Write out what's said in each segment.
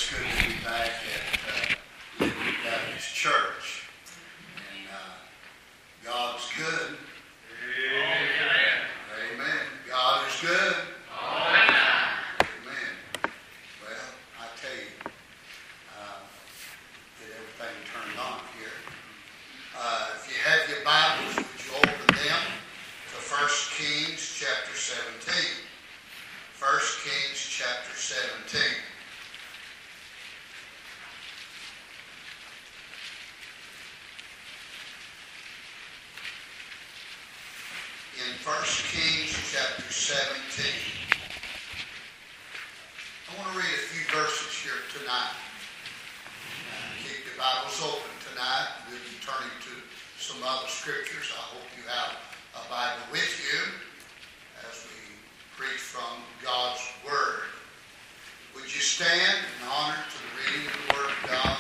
it's good to be back at Liberty Baptist Church. And God is good. Amen. Amen. God is good. Amen. Well, I tell you, get everything turned on here. If you have your Bibles, would you open them to 1 Kings chapter 17. 1 Kings chapter 17. In 1 Kings chapter 17, I want to read a few verses here tonight. Keep your Bibles open tonight. We'll be turning to some other scriptures. I hope you have a Bible with you as we preach from God's Word. Would you stand in honor to the reading of the Word of God?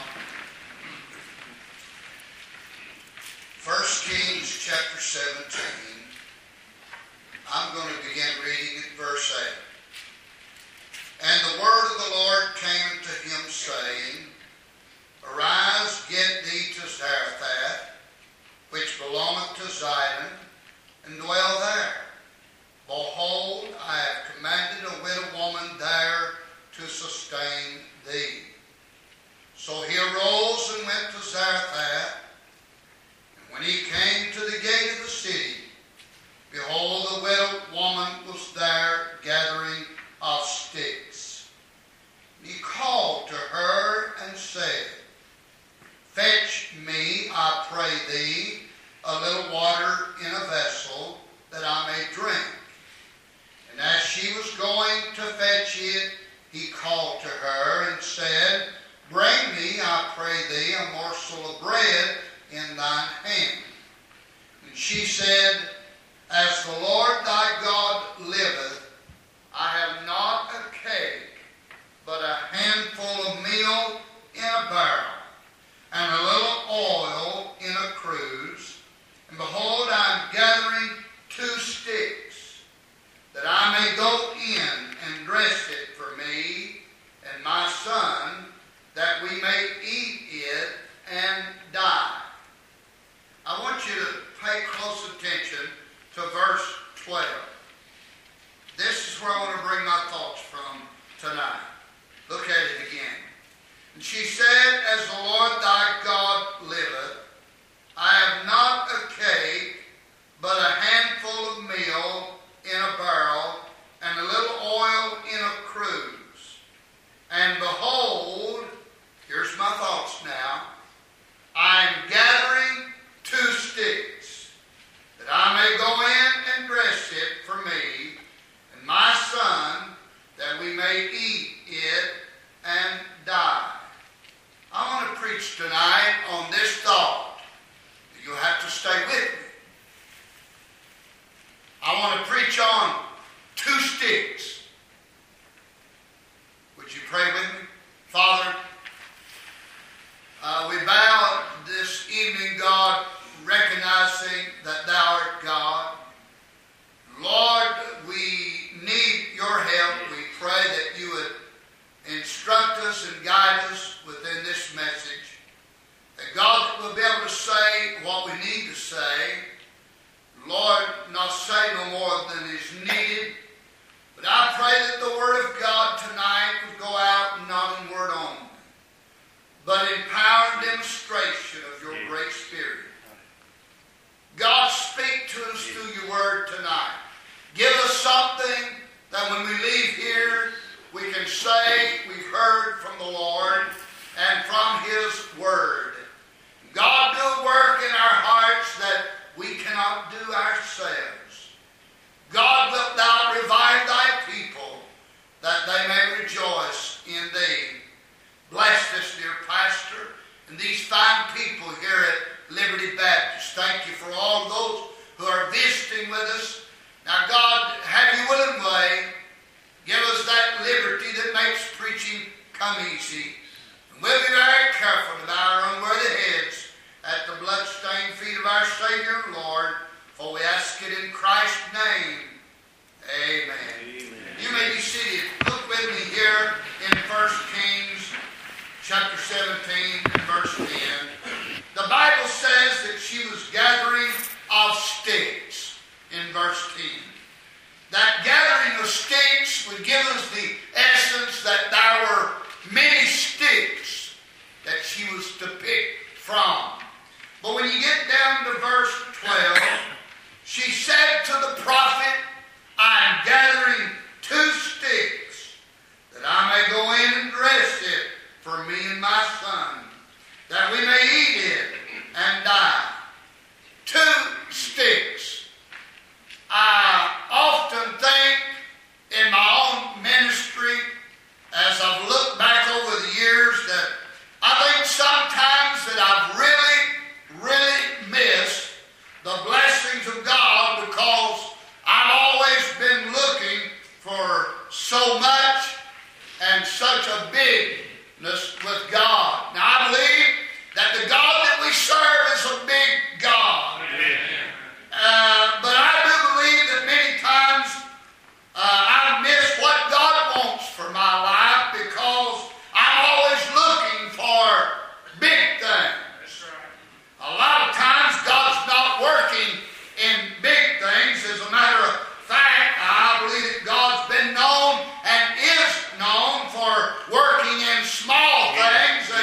1 Kings chapter 17. I'm going to begin reading at verse 8. And the word of the Lord came unto him, saying, Arise, get thee to Zarephath, which belongeth to Zidon, and dwell there. Behold, I have commanded a widow woman there to sustain thee. So he arose and went to Zarephath. And when he came to the gate of the city, behold, the widow woman was there gathering of sticks. And he called to her and said, Fetch me, I pray thee, a little water in a vessel, that I may drink. And as she was going to fetch it, he called to her and said, Bring me, I pray thee, a morsel of bread in thine hand. And she said, As the Lord thy God liveth, I have not a cake, but a handful of meal in a barrel, and a little oil in a cruse. And behold, I am gathering 2 sticks, that I may go in and dress it for me and my son, that we may eat it and die. I want you to pay close attention to verse 12. This is where I want to bring my thoughts from tonight. Look at it again. And she said, As the Lord thy God liveth, I have not a cake, but a handful of meal in a barrel, and a little oil in a cruse. And behold, here's my thoughts now, I am gathering 2 sticks, that I may go in and dress it for me and my son, that we may eat it and die. I want to preach tonight on this thought. You'll have to stay with me. I want to preach on 2 sticks. Would you pray with me? Father, we bow this evening, God, recognizing that thou art God. Lord, we need your help. We pray that you would instruct us and guide us within this message. That God will be able to say what we need to say. Lord, not say no more than is needed. But I pray that the word of God tonight would go out not in word only, but in power and demonstration of your great Spirit. God, speak to us through your word tonight. Give us something that when we leave here, we can say we've heard from the Lord and from his word. God, do a work in our hearts that we cannot do ourselves. God, wilt thou revive thy people, that they may rejoice in thee. Bless this dear pastor and these fine people here at Liberty Baptist. Thank you for all those who are visiting with us. Now, God, have your will and way. Give us that liberty that makes preaching come easy. And we'll be very careful to bow our unworthy heads at the blood-stained feet of our Savior and Lord, for we ask it in Christ's name. Amen. Amen. You may be seated. Look with me here in 1 Kings chapter 17 and verse 10, the Bible says that she was gathering of sticks in verse 10. That gathering of sticks would give us the essence that there were many sticks that she was to pick from. But when you get down to verse 12, she said to the prophet, I am gathering 2 sticks, that I may go in and dress it for me and my son, that we may eat it and die. 2 sticks. I often think in my own ministry, as I've looked back over the years, that I think sometimes that I've really missed the blessings of God, because I've always been looking for so much and such a bigness with God. Now I believe that the God that we serve is a big God. But I do believe that many times I've missed what God wants for my life, because I'm always looking for big things. A lot of times God's not working in big things. As a matter of fact, I believe that God's been known and is known for working in small things.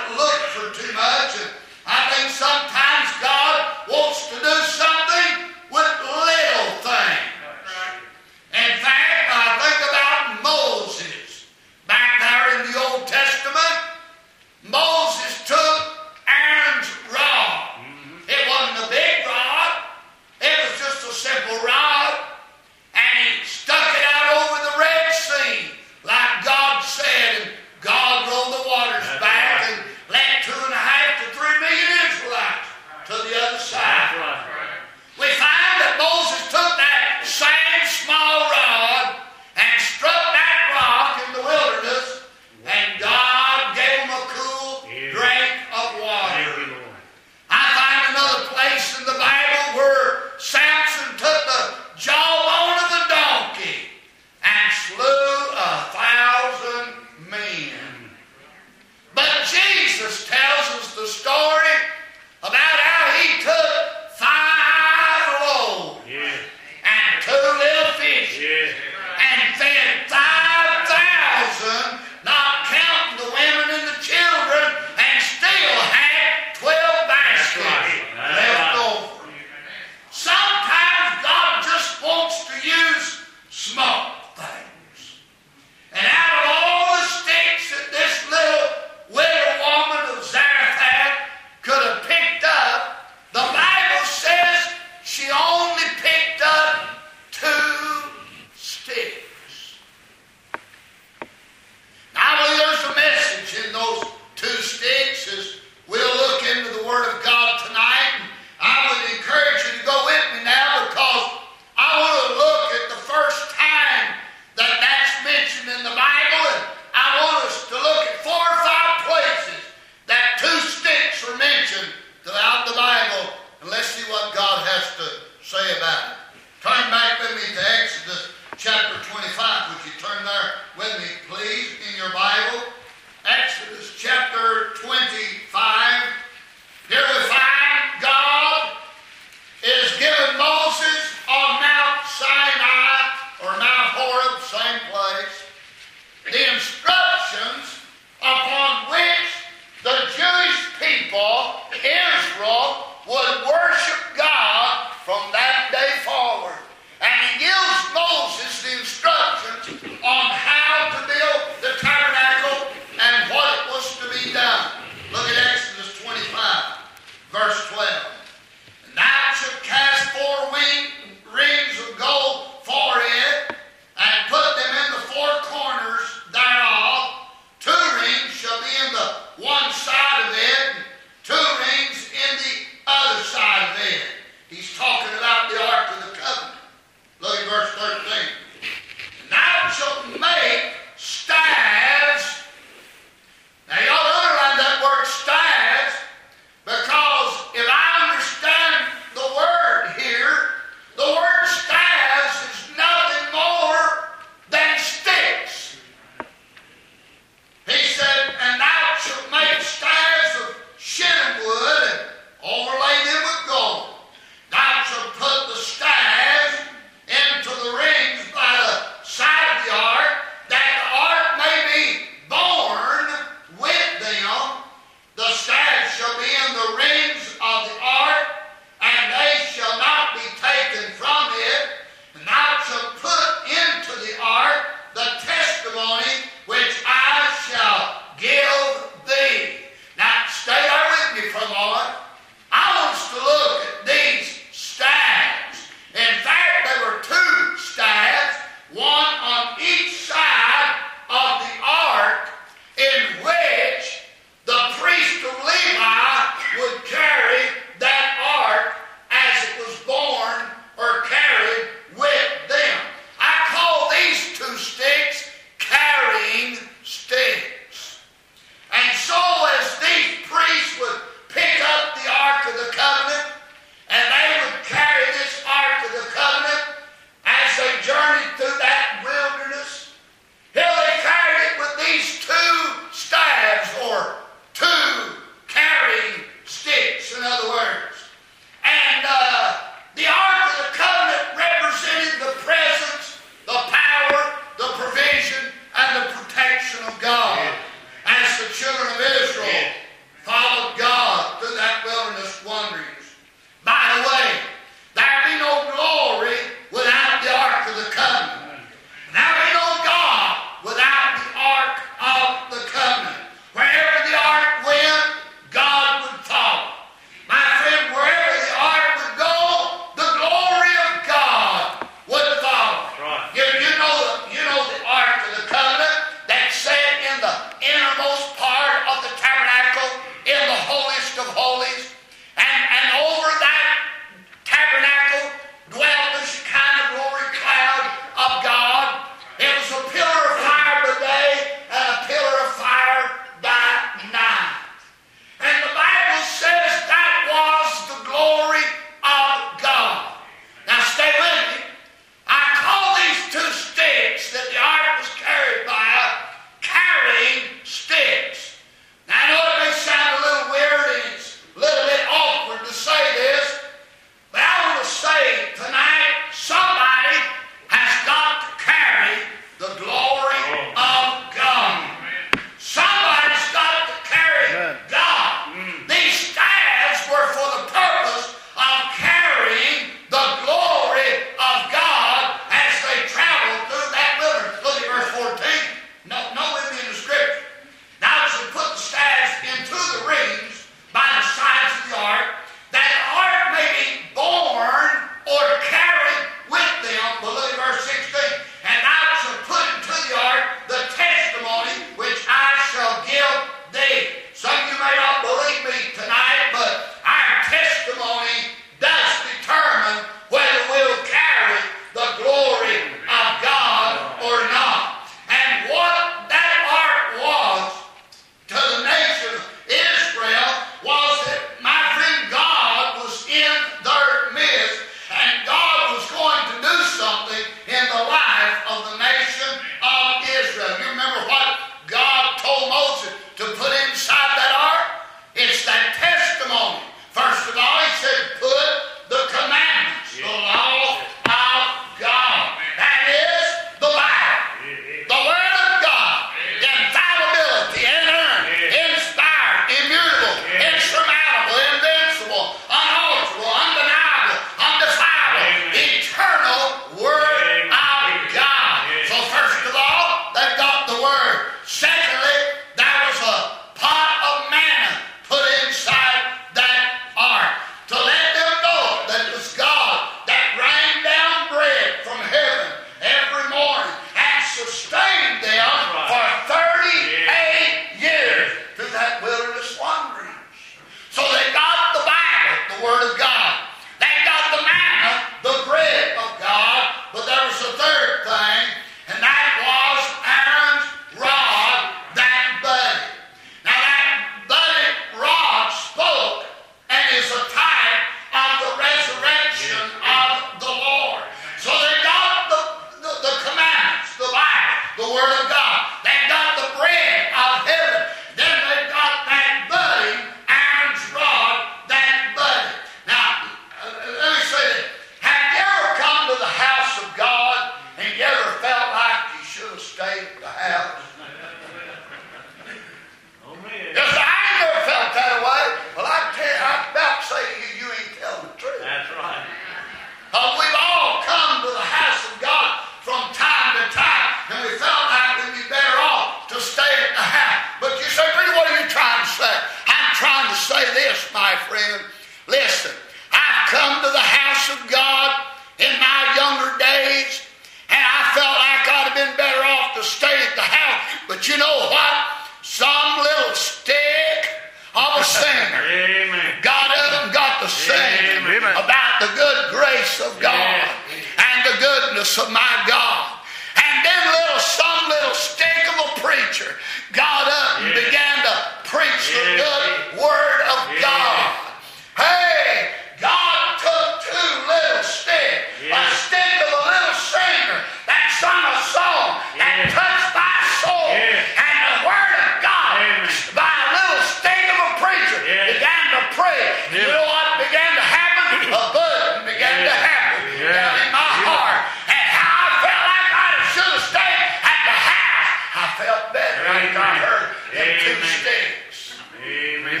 We've all come to the house of God from time to time, and we felt like we'd be better off to stay at the house. But you say, "Peter, what are you trying to say?" I'm trying to say this, my friend. Listen, I've come to the house of God in my younger days, and I felt like I'd have been better off to stay at the house. But you know what? Some little stick of a singer Amen. got up and got to sing about the good grace of God and the goodness of my God. And then some little stick of a preacher got up and began to preach the good word of God. Hey, God took two little sticks, a stick of a little singer that sung a song that touched my soul, and the word of God by a little stick of a preacher began to pray. You know what began to happen? A bud began to happen down in my heart. And how I felt like I should have stayed at the house. I felt better after I heard them two sticks. Amen.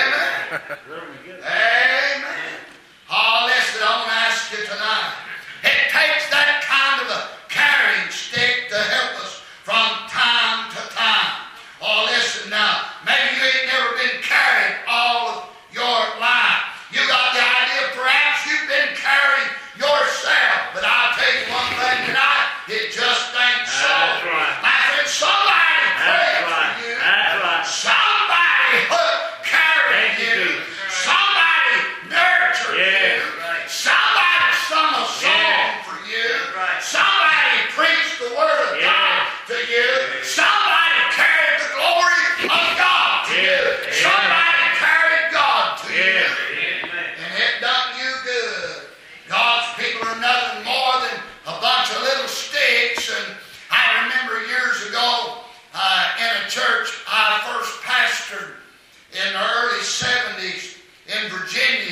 Amen. Amen. Oh, listen, I want to ask you tonight. It takes that kind of a carrying stick to help us from time to time. Oh, listen now. Maybe you ain't never been carried all of your life. You got the idea perhaps you've been carrying yourself. But I'll tell you one thing tonight. It just ain't so. That's right. My friend, somebody prayed for you. That's right. Somebody carried you. Somebody nurtured you. Somebody sung a song for you. Somebody preached the word of God to you. Somebody carried the glory of God to you. Somebody carried God to you. And it done you good. God's people are nothing more than a bunch of little sticks. And I remember years ago in a church I first pastored in the early 70s in Virginia.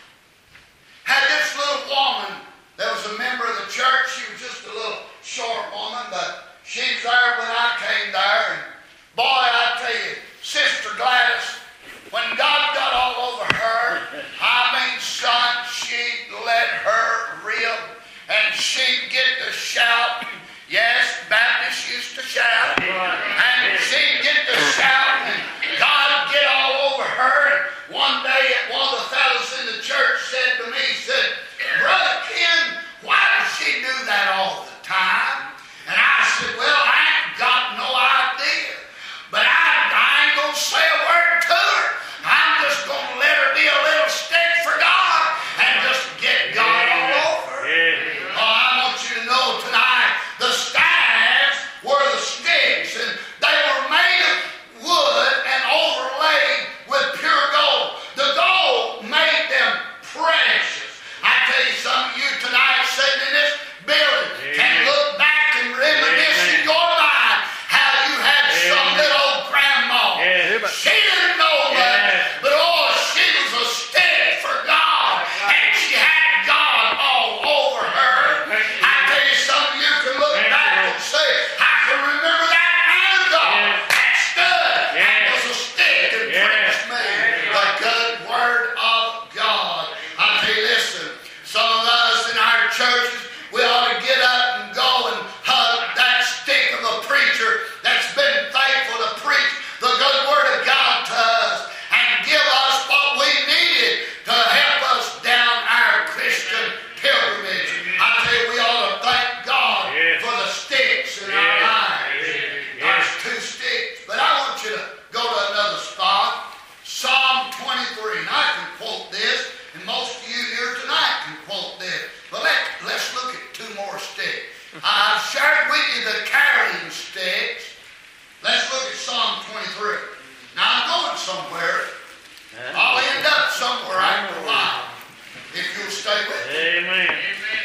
Had this little woman that was a member of the church. She was just a little short woman, but she was there when I came there. And boy, I tell you, Sister Gladys, when God got all over her, I mean, son, she'd let her rip, and she'd get to shout. Yes, Baptists used to shout. And she'd get to shout, and God would get all over her. And one day, one of the fellows in the church said to me, he said, "Brother Ken, why does she do that all the time?" And I said, "Well, I ain't got no idea. But I ain't going to say a word to her. I'm just going to let her be a little stick for God and just get God all over her." Oh, I want you to know tonight, the staves were the sticks, and they were made of wood and overlaid with pure gold. The gold made them precious. I tell you, some of you tonight sitting in this building can look back and reminisce in your mind how you had some little old grandma. She didn't know much, but oh, she was a stick for God, and she had God all over her. I tell you, some of you can look back and say, "I can remember that man of God that stood and was a stick and preached me the good word of God." I tell you, listen, some of us in our churches, we ought to get up and go and hug that stick of a preacher that's been faithful to preach the good word of God to us and give us what we needed to help us down our Christian pilgrimage. I tell you, we ought to thank God for the sticks in our lives. There's two sticks. But I want you to go to another spot. Psalm 23. And I can quote this, and most of you here tonight can quote this. But let's look at two more sticks. I've shared with you the carrying sticks. Let's look at Psalm 23. Now I'm going somewhere. I'll end up somewhere after a while, if you'll stay with me. Amen.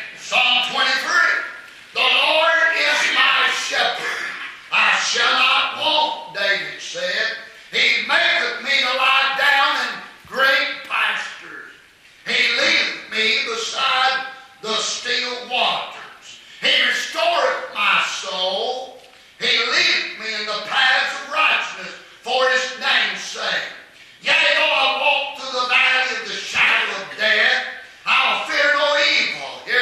Psalm 23. The Lord is my shepherd. I shall not want, David said. He maketh me to lie down in green pastures. He leadeth me beside the still waters. He restoreth my soul. He leadeth me in the paths of righteousness for his name's sake. Yea, though I walk through the valley of the shadow of death, I'll fear no evil. Here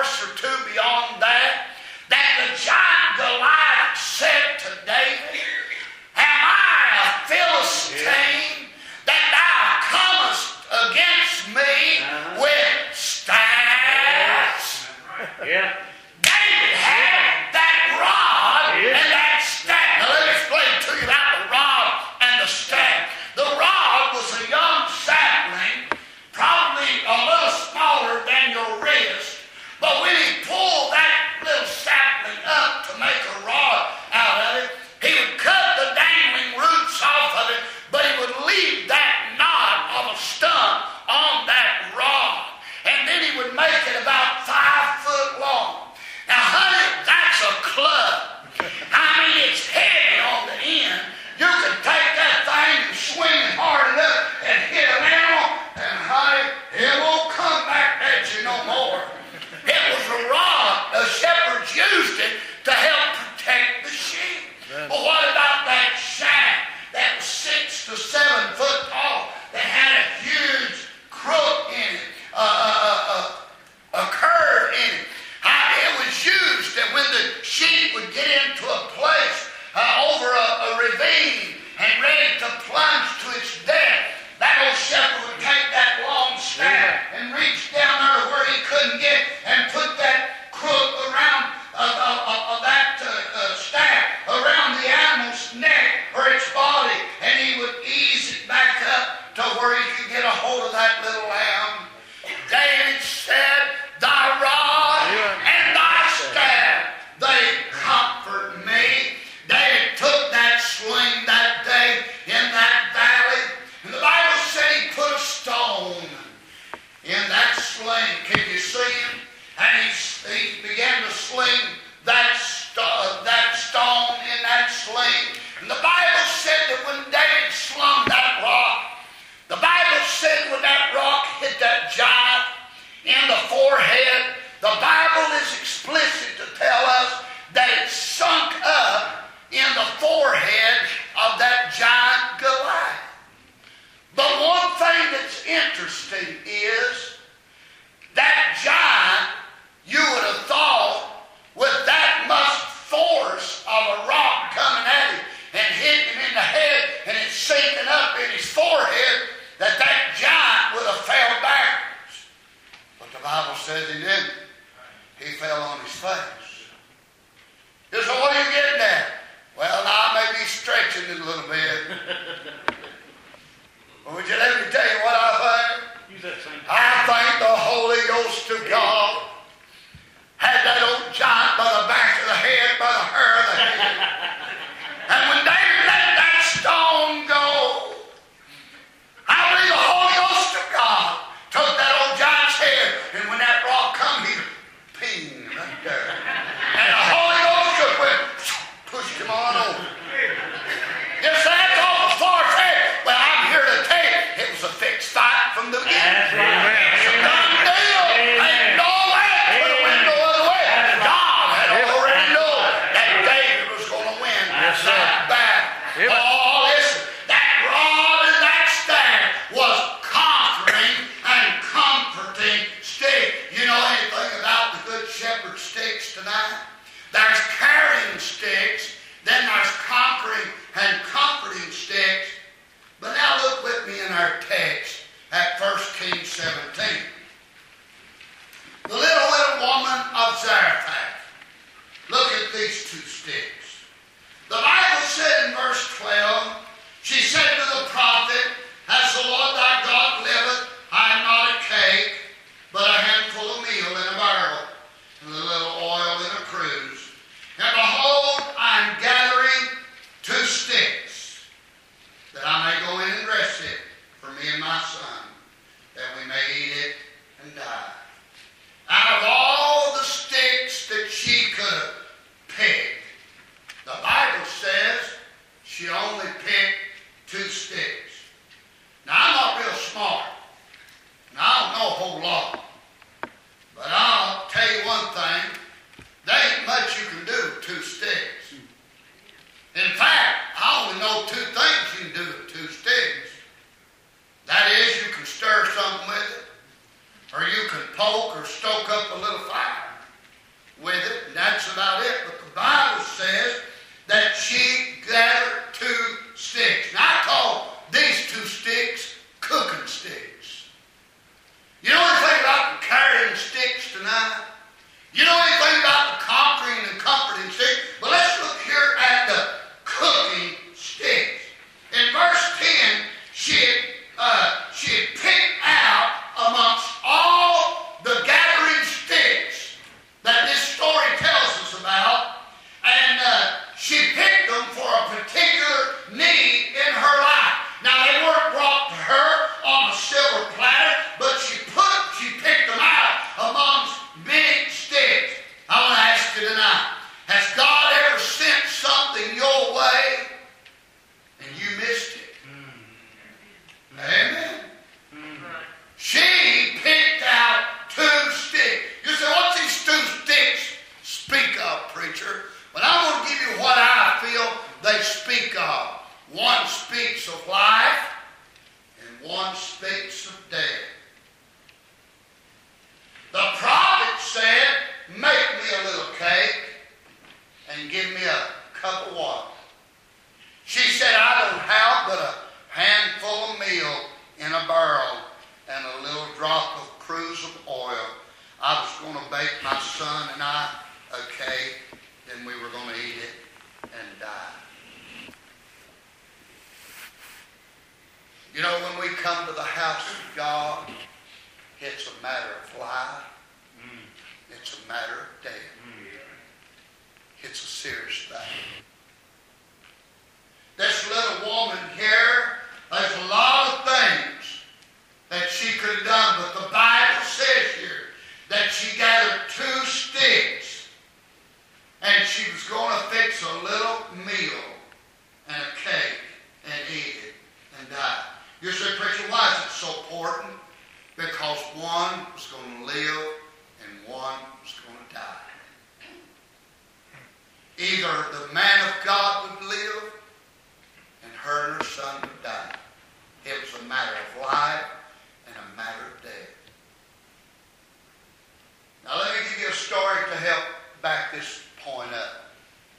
verse or two beyond that, that the giant Goliath said to David, am I a Philistine that thou comest against me with staffs? Yeah. David had that rod and that staff. Now let me explain to you about the rod and the staff. The rod was a young sapling, probably a little smaller than your wrist, but when he pulled that little sapling up to make a rod out of it, he would cut the dangling roots off of it, but he would leave that knot of a stump on that rod, and then he would make it about 5 foot long. Now, honey, that's a club. I mean, it's heavy on the end. You can take that thing and swing it hard enough and hit an animal, and honey, it won't come back at you no more. It was a rod. The shepherds used it to help protect the sheep. But what about that shaft that was 6 to 7 foot tall that had a huge crook in it, a curve in it? It was used that when the sheep would get into a place over a ravine and ready to plunge to its death, that old shepherd would take that long staff and reach down there where he couldn't get and put that crook around that staff around the animal's neck or its body, and he would ease it back up to where he could get a hold of that little lamb. David said, thy rod and thy staff, they comfort me. David took that sling that day in that valley, and the Bible said he put a stone in that sling. Can you see him? And he began to sling that stone in that sling. And the Bible said that when David slung that rock, the Bible said when that rock hit that giant in the forehead, the Bible is explicit to tell us that it sunk up in the forehead of that giant Goliath. But one thing that's interesting is that giant, you would have thought, with that much force of a rock coming at him and hitting him in the head and it sinking up in his forehead, that giant would have fell backwards. But the Bible says he didn't. He fell on his face. You say, what are you getting at? Well, now I may be stretching it a little bit. But would you let me tell you what I think? I think the Holy Ghost of God had that old giant by the back of the head, by the hair of the head. And when David let that stone go, I believe the Holy Ghost of God took that old giant's head, and when that rock come, he ping right there. And the Holy Ghost just went, pushed him on over. You say, that's all as far as head. Well, I'm here to tell you, it was a fixed fight from the beginning. It's a done deal. Ain't no way it could have went no other way. God had already known that David was going to win that battle. Oh, listen, that rod and that staff was conquering and comforting stick. You know anything about the Good Shepherd sticks tonight? There's carrying sticks, then there's conquering and comforting sticks. But now look with me in our text at 1 Kings 17. The little widow woman of Zarephath. Look at these two sticks. The Bible said in verse 12, she said to the prophet, as the Lord thy God liveth, I am not a cake, but a handful of meal in a barrel, and a little oil in a cruse. And behold, I am gathering 2 sticks, that I may go in and dress it for me and my son, that we may eat it and die. Out of all the sticks that she could have picked, the Bible says she only picked 2 sticks. Now, I'm not real smart, and I don't know a whole lot, but I'll tell you one thing, there ain't much you can do with 2 sticks. In fact, I only know 2 things you can do with 2 sticks. That is, you can stir something with it, or you can She picked out 2 sticks. You say, what's these 2 sticks speak of, preacher? But I'm going to give you what I feel they speak of. One speaks of life, and one speaks of death. The prophet said, make me a little cake and give me a cup of water. She said, I don't have but a handful of meal in a barrel and a little drop of cruse of oil. I was going to bake my son and I a cake, then we were going to eat it and die. You know, when we come to the house of God, it's a matter of life. It's a matter of death. It's a serious thing. This little woman here, there's a lot of things that she could have done, but the Bible says here that she gathered 2 sticks and she was going to fix a little meal and a cake and eat it and die. You say, preacher, why is it so important? Because one was going to live and one was going to die. Either the man of God would live and her and her son would die. It was a matter of life and a matter of death. Now let me give you a story to help back this point up.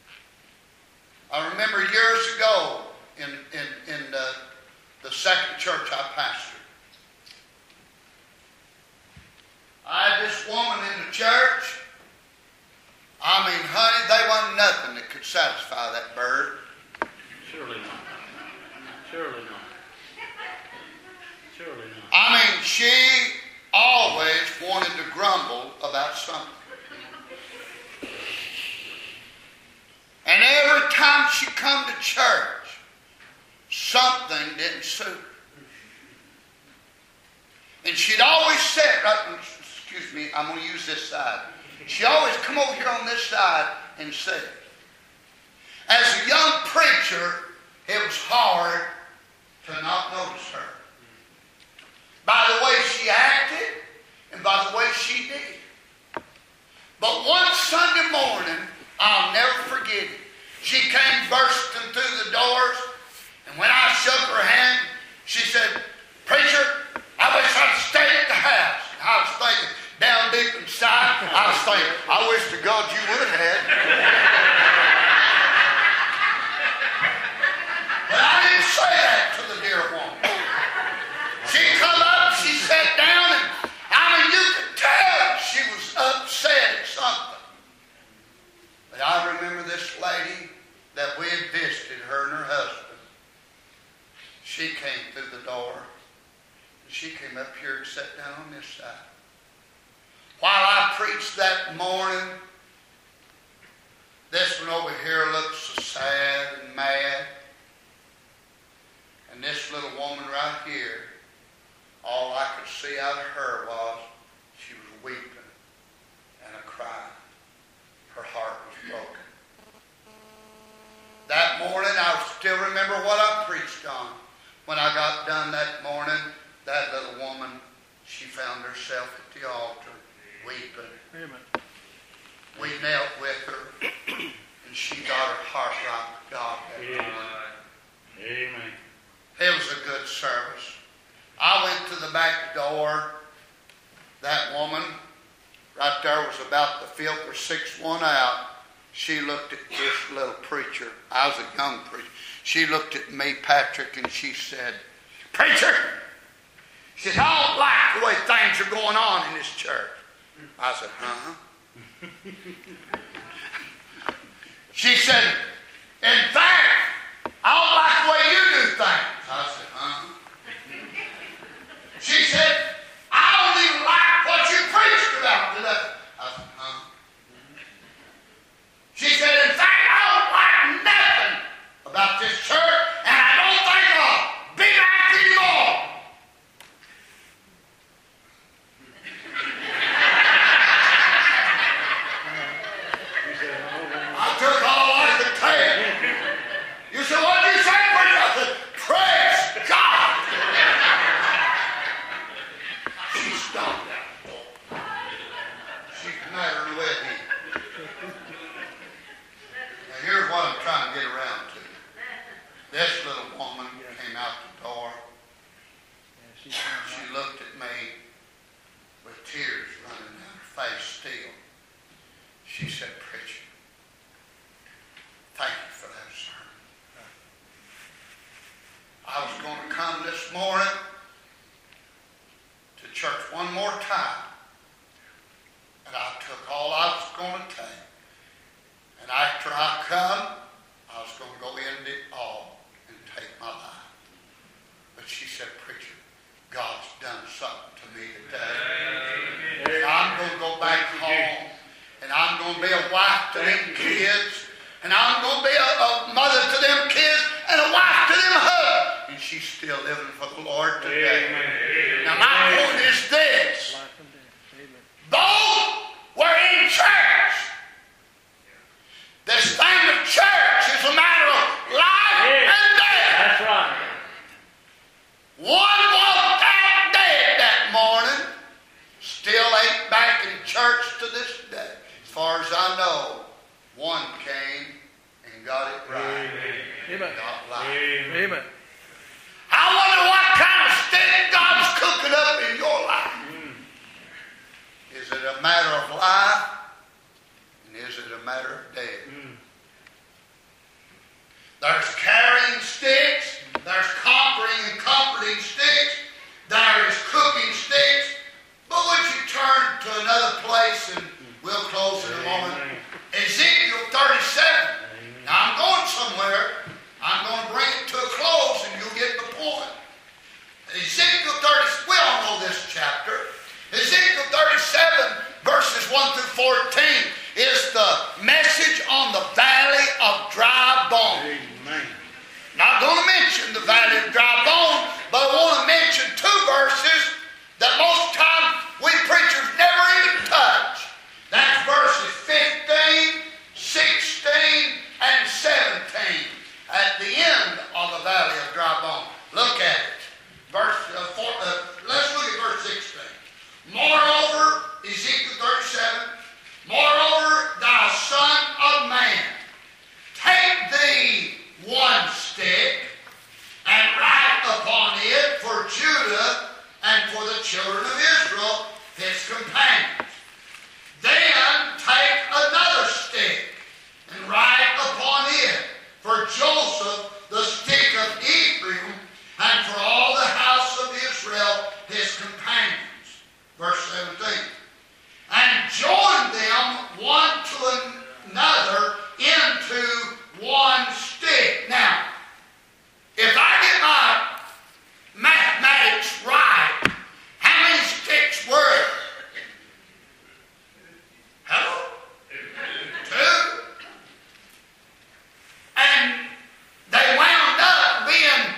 I remember years ago in the second church I pastored, I had this woman in the church. I mean, honey, there wasn't nothing that could satisfy that bird. Surely not. Surely not. Surely not. I mean, she always wanted to grumble about something. And every time she come to church, something didn't suit her. And she'd always sit right, excuse me, I'm going to use this side. She always come over here on this side and sit. As a young preacher, it was hard to not notice her. By the way she acted and by the way she did. But one Sunday morning, I'll never forget it. She came bursting through the doors, and when I shook her hand, she said, preacher, I wish I'd stayed at the house. I was thinking, down deep inside, I was thinking, I wish to God you would have. But I didn't say that to the dear woman. She come up, she sat down, and I mean, you could tell she was upset at something. But I remember this lady that we had visited, her and her husband. She came through the door, and she came up here and sat down on this side. While I preached that morning, this one over here looked so sad and mad. And this little woman right here, all I could see out of her was she was weeping and a crying. Her heart was broken. That morning, I still remember what I preached on. When I got done that morning, that little woman, she found herself at the altar, weeping. Amen. We knelt with her, and she got her heart right with God that morning. Amen. It was a good service. I went to the back door. That woman right there was about the 5th or 6th one out. She looked at this little preacher. I was a young preacher. She looked at me, Patrick, and she said, preacher, she said, I don't like the way things are going on in this church. I said, huh? She said, in fact, I don't like the way you do things. I said, huh? She said, I don't even like what you preached about today. I said, huh? She said, in fact, I don't like nothing about this church, and I don't think I'll be back anymore. I took all I could take. You said, what did you say? I said, stop that. She's madder than a wet hen. Now here's what I'm trying to get around to. This little woman came out the door. She looked at me with tears running down her face still. She said, "Preacher, thank you for that sermon. I was going to come this morning to church one more time, and I took all I was going to take. And after I come, I was going to go into it all and take my life." But she said, "Preacher, God's done something to me today. And I'm going to go back home, and I'm going to be a wife to them kids, and I'm going to be a mother to them kids, and a wife to them husbands." And she's still living for the Lord today. Now my point is this. Both were in church. This thing of church is a matter of life and death. That's right. One walked out dead that morning, still ain't back in church to this day. As far as I know, one came and got it right. Amen. Got life. Amen. I wonder what kind of steak God's cooking up in your life. Is it a matter of life? And is it a matter of death? There's carrying sticks. There's conquering and comforting sticks. There is cooking sticks. But would you turn to another place, and we'll close in a moment. Ezekiel 37. Now I'm going somewhere. I'm going to bring it to a close, and you'll get the point. Ezekiel 30, we all know this chapter. Ezekiel 37, verses 1 through 14, is the message on the valley of dry bones. Amen. Not going to mention the valley of dry bones, but I want to mention two verses that most times we preachers never even touch. That's verses 15, 16, and 17 at the end of the valley of dry bones. Look at it. Let's look at verse 16. Moreover, Ezekiel 37, moreover, thou son of man, take thee one stick and write upon it for Judah and for the children of Israel, his companions. Then take another stick and write upon it for Joseph, the stick of Ephraim, and for all the house of Israel, his companions. Verse 17. And join them one to another into one stick. Now, if I get my mathematics right, how many sticks were it? Hello? 2. And they wound up being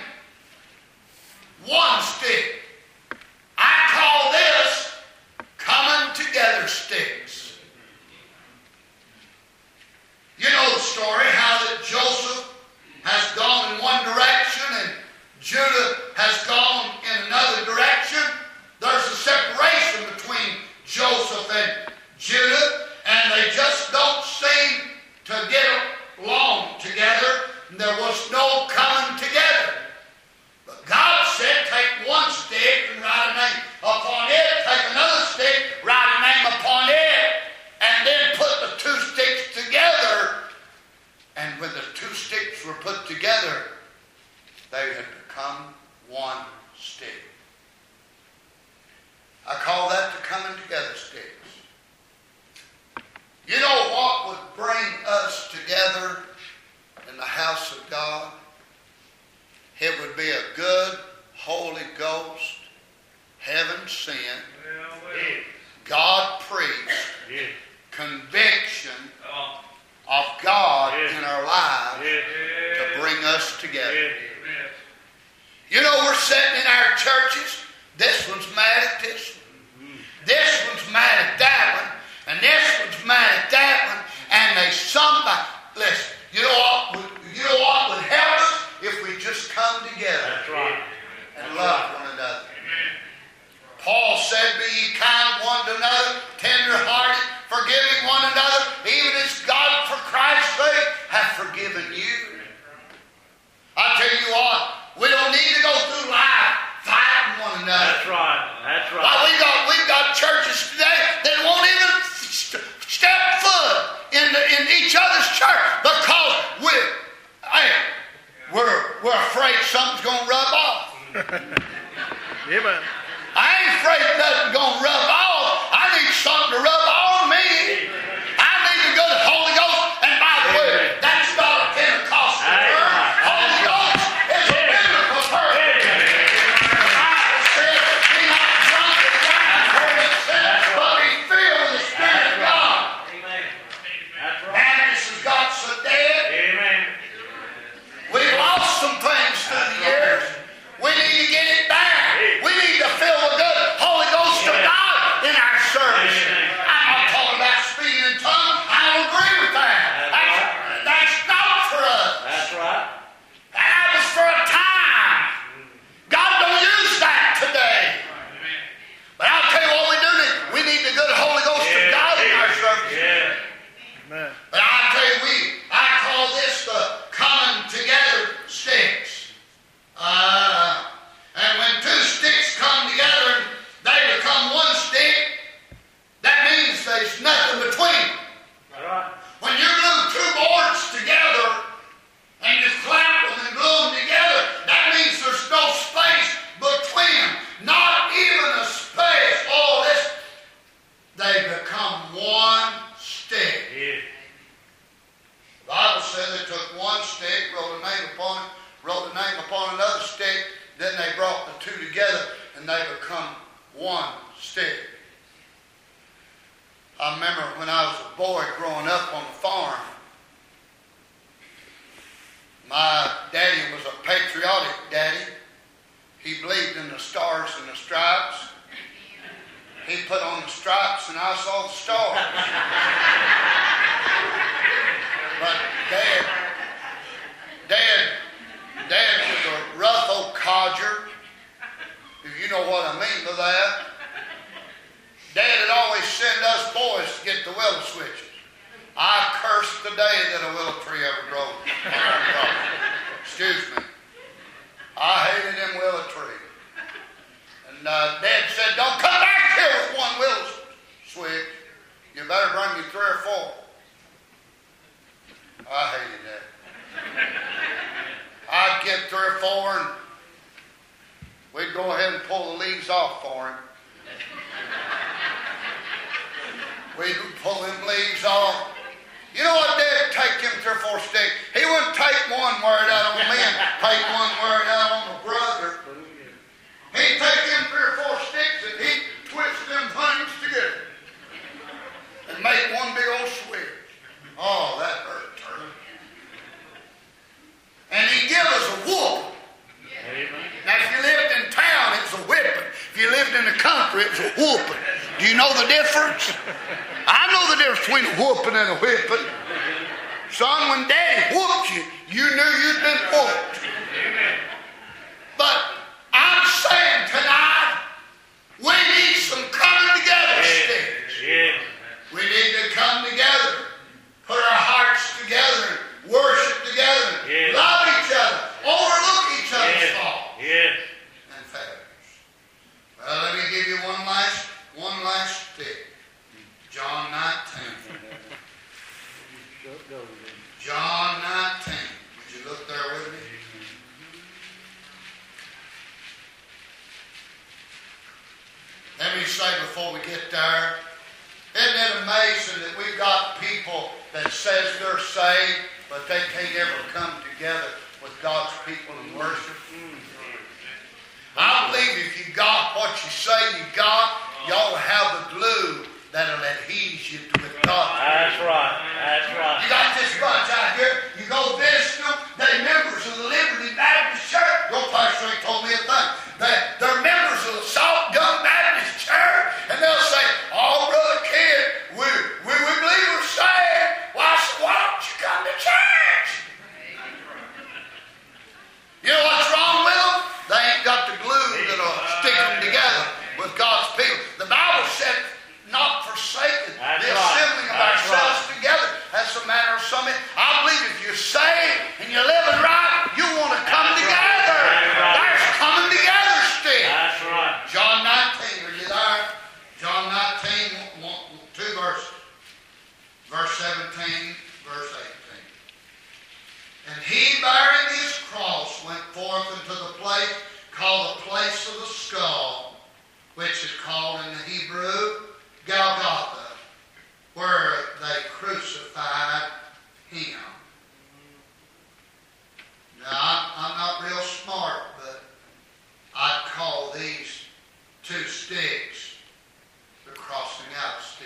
one stick. I call this coming together sticks. You know the story, how that Joseph has gone in one direction and Judah has gone in another direction. There's a separation between Joseph and Judah, and they just don't seem to get along together. There was no coming together. But God said, take one stick and write a name upon it, take another stick, write a name upon it, and then put the two sticks together. And when the two sticks were put together, they had become one stick. I call that the coming together sticks. You know what would bring us together in the house of God? It would be a good Holy Ghost, heaven sent, God preached, conviction of God in our lives to bring us together. You know, we're sitting in our churches. This one's mad at this one. This one's mad at that one. And this one's mad at that one. And they somebody, listen, you know what would help us? If we just come together. That's right. And love one another. Paul said, be ye kind one to another, tender-hearted, forgiving one another, even as God for Christ's sake hath forgiven you. I tell you what, we don't need to go through life fighting one another. That's right. That's right. Well, we've got churches today that won't even step foot in each other's church because we're afraid something's going to rub off. Amen. I ain't afraid nothing's going to rub off. I need something to rub on me. I need the good Holy Ghost. And by the way, that's not a Pentecostal term. Holy Ghost is a biblical term. The Bible says, be not drunk with wine, wherein it says, but be filled with the Spirit of God. Amen. That's right. Baptists has got so dead. Amen. We've lost some things through the years. We need to get it back. We need to feel the good Holy Ghost of God in our service. I'm not talking about speaking in tongues. I don't agree with that. That's not for us. That's right. That was for a time. God don't use that today. But I'll tell you what we do need. We need the good Holy Ghost of God in our service. Yeah. Amen. But I tell you, I call this the coming together sticks. And when two sticks come together and they become one stick, that means there's nothing between them. All right. When you glue two boards together and you clamp them and glue them together, that means there's no space between them. Not even a space. Oh, they become one stick. Yeah. The Bible says they took one stick, wrote a name upon it, wrote the name upon another stick, then they brought the two together and they become one stick. I remember when I was a boy growing up on the farm, my daddy was a patriotic daddy. He believed in the stars and the stripes. He put on the stripes and I saw the stars. But Dad was a rough old codger, if you know what I mean by that. Dad would always send us boys to get the willow switches. I cursed the day that a willow tree ever grew on our property. Excuse me. I hated them willow trees. And Dad said, don't come back here with one willow switch. You better bring me 3 or 4. I hated that. I'd get 3 or 4 and we'd go ahead and pull the leaves off for him. We'd pull them leaves off. You know what Dad take him 3 or 4 sticks? He wouldn't take one, wear it out on me, and take one, wear it out on my brother. He'd take them 3 or 4 sticks and he'd twist them things together and make one big old switch. Oh, that hurt, turtle. And he'd give us a whoop. Now, if you lived in town, it was a whipping. If you lived in the country, it was a whooping. Do you know the difference? I know the difference between a whooping and a whipping. Son, when Daddy whooped you, you knew you'd been whooped. But I'm saying tonight, we need some coming together sticks. We need to come together, put our hearts together, and worship together, love each other, overlook each other's faults and failures. Well, let me give you one last stick. John 19. John 19. Would you look there with me? Let me say before we get there, isn't it amazing that we've got people that says they're saved, but they can't ever come together with God's people and worship? I believe if you got what you say you got, you ought to have the glue that'll adhese you with God. That's right. That's right. You got this bunch out here, you go visit them, they're members of the Liberty Baptist Church. Your pastor ain't told me a thing. They're members of the Salt Gum Baptist Church, and they'll say, oh, Brother Kid, we believe we're saved. Why don't you come to church? You know what's wrong with them? They ain't got the glue that'll stick them together with God's people. The Bible called in the Hebrew Golgotha, where they crucified him. Now, I'm not real smart, but I'd call these two sticks the crossing out sticks.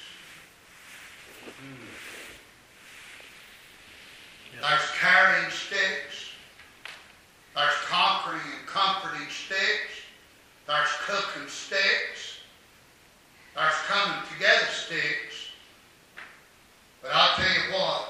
There's carrying sticks. There's conquering and comforting sticks. There's cooking sticks. There's coming together sticks. But I'll tell you what,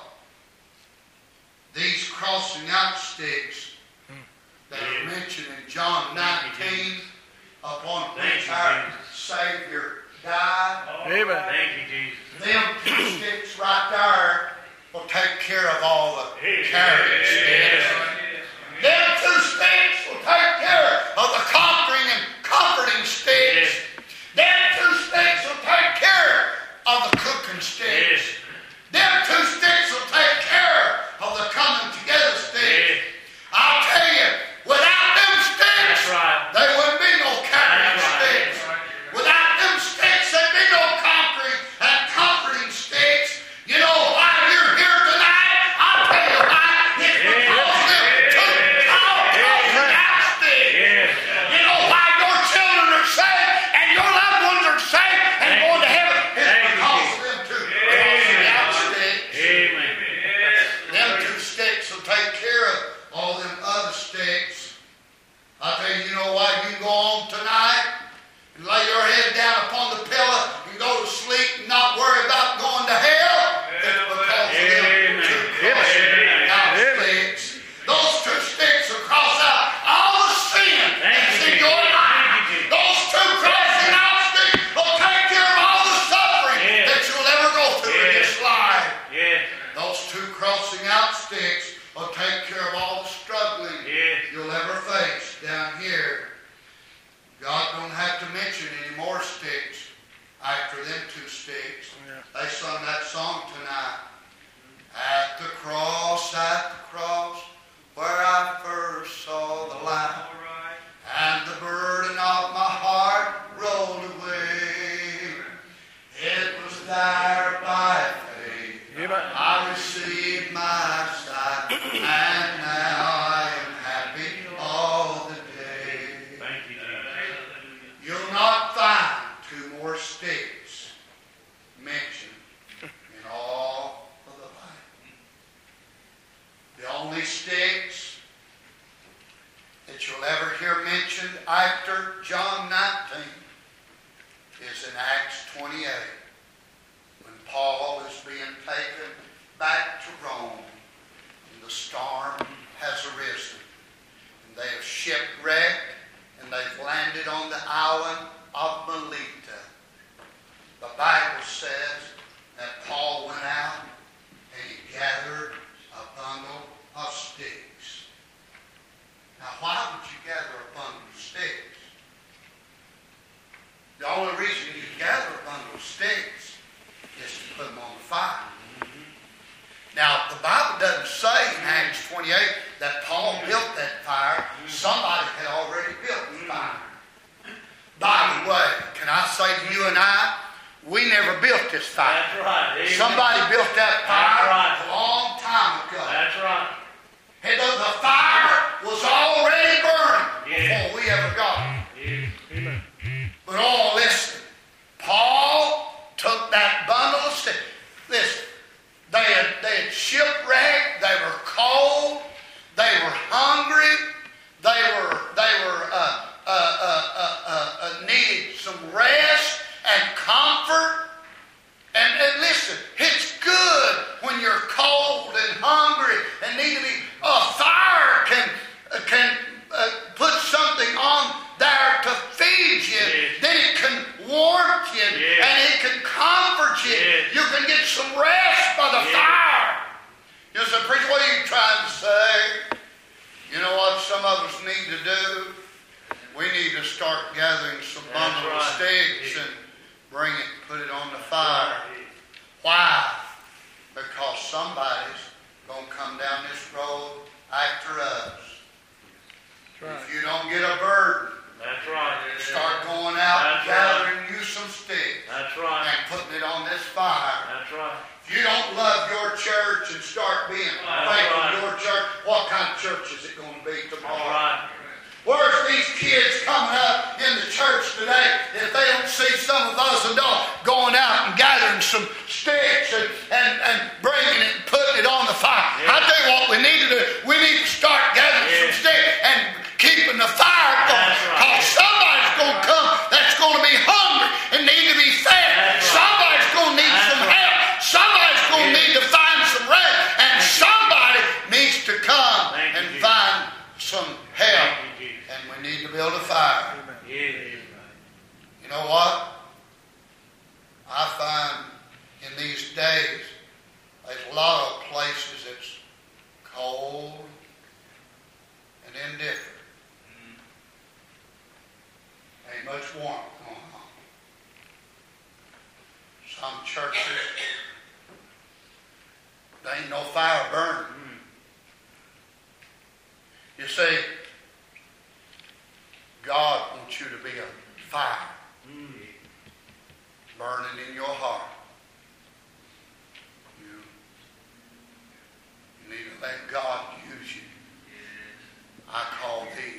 these crossing out sticks that are mentioned in John 19, upon which our Savior died, Amen. Thank you, Jesus. them two sticks right there will take care of all the carrying sticks. Them two sticks will take care of the conquering and comforting sticks. Them two sticks will take care of the cooking sticks. Them two sticks will take care of the coming together sticks. I'll tell you, without them sticks, there wouldn't be no carrying sticks. Without them sticks, there'd be no conquering and comforting sticks. You know why you're here tonight? I'll tell you why. It's because them two crossing out sticks. You know why your children are saved and your loved ones are saved and going to heaven? It's because of them two crossing out sticks. Amen. Them two sticks will take care of all them other sticks. I tell you, you know why you can go on tonight and lay your head down upon the pillow and go to sleep and not worry about going to hell? It's because of them two crossing out sticks. Those two sticks will cross out all the sin that's in your life. Those two crossing out sticks will take care of all the suffering that you'll ever go through in this life. Those two crossing out sticks will take care of all the struggling you'll ever face down here. God don't have to mention any more sticks after them two sticks. They sung that song tonight. At the cross, where I first saw the light, and the burden of my heart rolled away. It was there by faith I received my sight, and now I am happy all the day. Thank you, Jesus. You'll not find two more sticks mentioned in all of the Bible. The only sticks that you'll ever hear mentioned after John 19 is in Acts 28. When Paul is being taken back to Rome and the storm has arisen and they have shipwrecked and they've landed on the island of Melita. The Bible says that Paul went out and he gathered a bundle of sticks. Now, why would you gather a bundle of sticks? The only reason you gather a bundle of sticks is to put them on the fire. Now, the Bible doesn't say in Acts 28 that Paul built that fire. Somebody had already built the fire. By the way, can I say to you and I, we never built this fire. That's right. Amen. Somebody built that fire That's right. a long time ago. That's right. And the fire was already burning Yeah. before we ever got it. Amen. But oh, listen, Paul took that bundle of sticks. Listen, they had shipwrecked, they were cold, they were hungry, they needed some rest and comfort. And listen, it's good when you're cold and hungry and need to be. A fire can put something on there to feed you. Yes. Then it can warm you and it can comfort you. Yes. You can get some rest by the fire. You say, preacher, what are you trying to say? You know what some of us need to do? We need to start gathering some bundle of sticks and bring it, put it on the fire. Why? Because somebody's going to come down this road after us. If you don't get a burden, That's right. start going out and gathering some of us adults going out and gathering some sticks and bringing it and putting it on the fire. I tell you what we need to do. We need to start gathering some sticks and keeping the fire going. Because somebody's going to come that's going to be hungry and need to be fed. Somebody's going to need some help. Somebody's going to need to find some rest. And somebody needs to come and find some help. And we need to build a fire. You know what? I find in these days there's a lot of places that's cold and indifferent. Ain't much warmth going on. Some churches, there ain't no fire burning. You see, God wants you to be a fire burning in your heart. You need to let God use you. I call thee